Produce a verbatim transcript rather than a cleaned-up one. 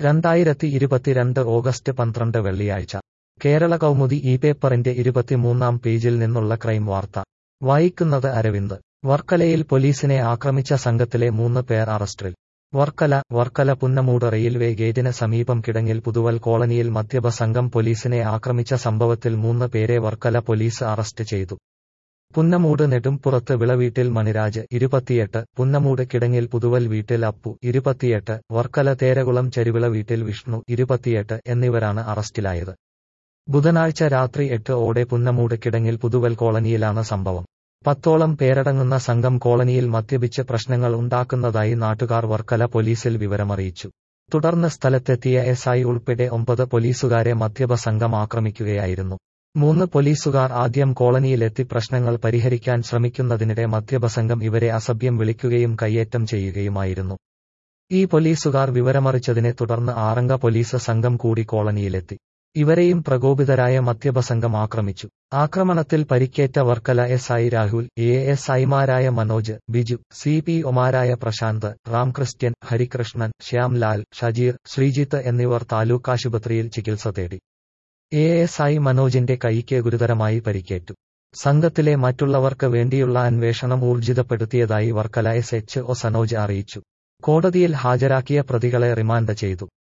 രണ്ടായിരത്തി ഇരുപത്തിരണ്ട് ഓഗസ്റ്റ് പന്ത്രണ്ട് വെള്ളിയാഴ്ച കേരള കൗമുദി ഈ പേപ്പറിന്റെ ഇരുപത്തിമൂന്നാം പേജിൽ നിന്നുള്ള ക്രൈം വാർത്ത വായിക്കുന്നത് അരവിന്ദ്. വർക്കലയിൽ പോലീസിനെ ആക്രമിച്ച സംഘത്തിലെ മൂന്ന് പേർ അറസ്റ്റിൽ. വർക്കല വർക്കല പുന്നമൂട് റെയിൽവേ ഗേറ്റിന് സമീപം കിടങ്ങിൽ പുതുവൽ കോളനിയിൽ മദ്യപ സംഘം പോലീസിനെ ആക്രമിച്ച സംഭവത്തിൽ മൂന്ന് പേരെ വർക്കല പോലീസ് അറസ്റ്റ് ചെയ്തു. പുന്നമൂട് നെടുംപുറത്ത് വിളവീട്ടിൽ മണിരാജ് ഇരുപത്തിയെട്ട്, പുന്നമൂട് കിടങ്ങിൽ പുതുവൽ വീട്ടിൽ അപ്പു ഇരുപത്തിയെട്ട്, വർക്കല തേരകുളം ചെരുവിള വീട്ടിൽ വിഷ്ണു ഇരുപത്തിയെട്ട് എന്നിവരാണ് അറസ്റ്റിലായത്. ബുധനാഴ്ച രാത്രി എട്ട് ഓടെ പുന്നമൂട് കിടങ്ങിൽ പുതുവൽ കോളനിയിലാണ് സംഭവം. പത്തോളം പേരടങ്ങുന്ന സംഘം കോളനിയിൽ മദ്യപിച്ച് പ്രശ്നങ്ങൾ ഉണ്ടാക്കുന്നതായി നാട്ടുകാർ വർക്കല പോലീസിൽ വിവരമറിയിച്ചു. തുടർന്ന് സ്ഥലത്തെത്തിയ എസ് ഐ ഉൾപ്പെടെ ഒമ്പത് പോലീസുകാരെ മദ്യപ സംഘം ആക്രമിക്കുകയായിരുന്നു. മൂന്ന് പോലീസുകാർ ആദ്യം കോളനിയിലെത്തി പ്രശ്നങ്ങൾ പരിഹരിക്കാൻ ശ്രമിക്കുന്നതിനിടെ മദ്യപസംഘം ഇവരെ അസഭ്യം വിളിക്കുകയും കയ്യേറ്റം ചെയ്യുകയുമായിരുന്നു. ഈ പോലീസുകാർ വിവരമറിച്ചതിനെ തുടർന്ന് ആറംഗ പോലീസ് സംഘം കൂടി കോളനിയിലെത്തി. ഇവരെയും പ്രകോപിതരായ മദ്യപസംഘം ആക്രമിച്ചു. ആക്രമണത്തിൽ പരിക്കേറ്റ Varkala S I Rahul, A S ഐമാരായ മനോജ്, ബിജു, സി പി ഒമാരായ പ്രശാന്ത്, റാംക്രിസ്ത്യൻ, ഹരികൃഷ്ണൻ, ശ്യാംലാൽ, ഷജീർ, ശ്രീജിത്ത് എന്നിവർ താലൂക്കാശുപത്രിയിൽ ചികിത്സ തേടി. എ എസ് ഐ മനോജിന്റെ കൈക്ക് ഗുരുതരമായി പരിക്കേറ്റു. സംഘത്തിലെ മറ്റുള്ളവർക്ക് വേണ്ടിയുള്ള അന്വേഷണം ഊർജിതപ്പെടുത്തിയതായി Varkala S H O Sanoj അറിയിച്ചു. കോടതിയിൽ ഹാജരാക്കിയ പ്രതികളെ റിമാൻഡ് ചെയ്തു.